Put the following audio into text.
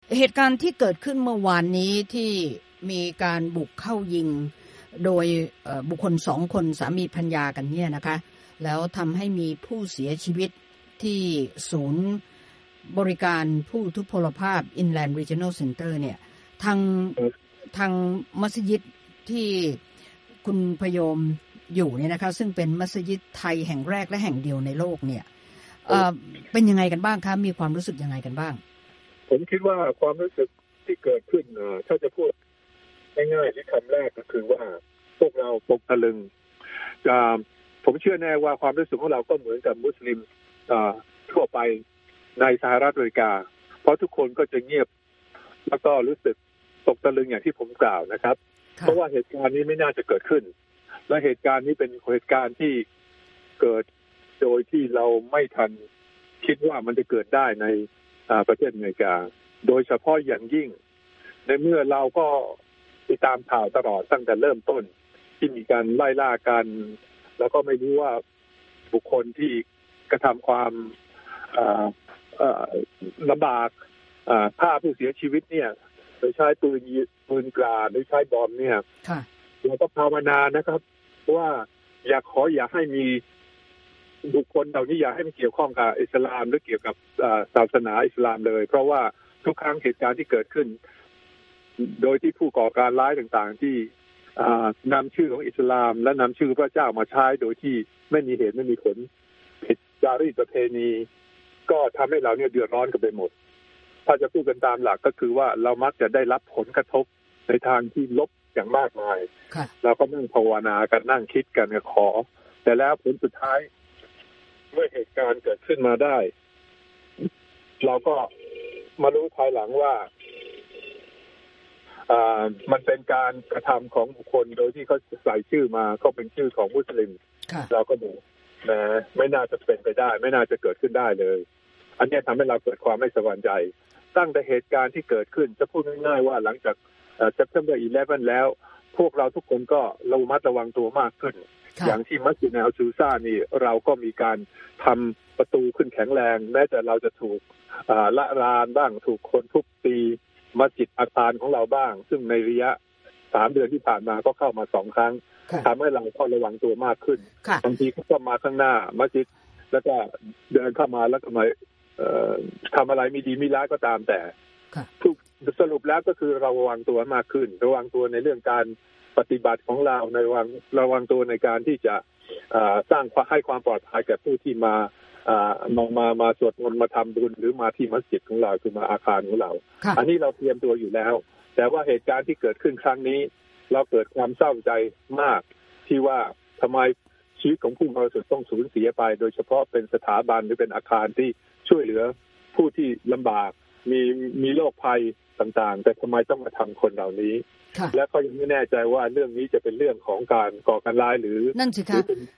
เหตุการณ์ที่เกิดขึ้นเมื่อวานนี้ที่มีการบุกเข้ายิงโดยบุคคล2คนสามีภรรยากันเนี่ยนะคะแล้วทำให้มีผู้เสียชีวิตที่ศูนย์บริการผู้ทุพพลภาพ Inland Regional Center เนี่ยทางมัสยิดที่คุณพยมอยู่เนี่ยนะคะซึ่งเป็นมัสยิดไทยแห่งแรกและแห่งเดียวในโลกเนี่ยเป็นยังไงกันบ้างคะมีความรู้สึกยังไงกันบ้างผมคิดว่าความรู้สึกที่เกิดขึ้นถ้าจะพูดง่ายๆที่คำแรกก็คือว่าพวกเราตกตะลึงผมเชื่อแน่ว่าความรู้สึกของเราก็เหมือนกับมุสลิมทั่วไปในสหรัฐอเมริกาเพราะทุกคนก็จะเงียบแล้วก็รู้สึกตกตะลึงอย่างที่ผมกล่าวนะครับเพราะว่าเหตุการณ์นี้ไม่น่าจะเกิดขึ้นและเหตุการณ์นี้เป็นเหตุการณ์ที่เกิดโดยที่เราไม่ทันคิดว่ามันจะเกิดได้ในประเทศอเมริกาโดยเฉพาะอย่างยิ่งในเมื่อเราก็ติดตามข่าวตลอดตั้งแต่เริ่มต้นที่มีการไล่ล่ากันแล้วก็ไม่รู้ว่าบุคคลที่กระทำความลำบากฆ่าผู้เสียชีวิตเนี่ยโดยใช้ปืนกราดหรือใช้บอมเนี่ยเราก็ภาวนานะครับว่าอย่าให้มีบุคคลเหล่านี้อย่าให้มันเกี่ยวข้องกับอิสลามหรือเกี่ยวกับศาสนาอิสลามเลยเพราะว่าทุกครั้งเหตุการณ์ที่เกิดขึ้นโดยที่ผู้ก่อการร้ายต่างๆที่นำชื่อของอิสลามและนำชื่อพระเจ้ามาใช้โดยที่ไม่มีเหตุไม่มีผลผิดจารีตประเพณีก็ทำให้เราเนี่ยเดือดร้อนกันไปหมดถ้าจะพูดกันตามหลักก็คือว่าเรามักจะได้รับผลกระทบในทางที่ลบอย่างมากมายเราก็นั่งภาวนากันนั่งคิดกันขอแต่แล้วผลสุดท้ายเมื่อเหตุการณ์เกิดขึ้นมาได้เราก็มารู้ภายหลังว่ามันเป็นการกระทำของบุคคลโดยที่เขาใส่ชื่อมาก็เป็นชื่อของมุสลิมเราก็ดูนะไม่น่าจะเป็นไปได้ไม่น่าจะเกิดขึ้นได้เลยอันนี้ทำให้เราเกิดความไม่สบายใจตั้งแต่เหตุการณ์ที่เกิดขึ้นจะพูดง่ายๆว่าหลังจากSeptember 11 แล้วพวกเราทุกคนก็ระมัดระวังตัวมากขึ้นอย่างที่มัสยิดในอัลชูซ่านี่เราก็มีการทำประตูขึ้นแข็งแรงแม้แต่เราจะถูกละลานบ้างถูกคนทุบตีมัสยิดอาคารของเราบ้างซึ่งในระยะ3 เดือนที่ผ่านมาก็เข้ามา2 ครั้งทำให้เราก็ระวังตัวมากขึ้นบางทีเขาก็มาข้างหน้ามัสยิดแล้วก็เดินเข้ามาแล้วก็มาทำอะไรไม่ดีไม่ร้ายก็ตามแต่สรุปแล้วก็คือเราระวังตัวมากขึ้นระวังตัวในเรื่องการปฏิบัติของเราในระวังตัวในการที่จะสร้างให้ความปลอดภัยแก่ผู้ที่มาสวดมนต์มาทำบุญหรือมาที่มัสยิดของเราคือมาอาคารของเราอันนี้เราเตรียมตัวอยู่แล้วแต่ว่าเหตุการณ์ที่เกิดขึ้นครั้งนี้เราเกิดความเศร้าใจมากที่ว่าทำไมชีวิตของผู้บริสุทธิ์ต้องสูญเสียไปโดยเฉพาะเป็นสถาบันหรือเป็นอาคารที่ช่วยเหลือผู้ที่ลำบากมีโรคภัยต่างๆแต่ทำไมต้องมาทำคนเหล่านี้และก็ยังไม่แน่ใจว่าเรื่องนี้จะเป็นเรื่องของการก่อการร้ายหรือ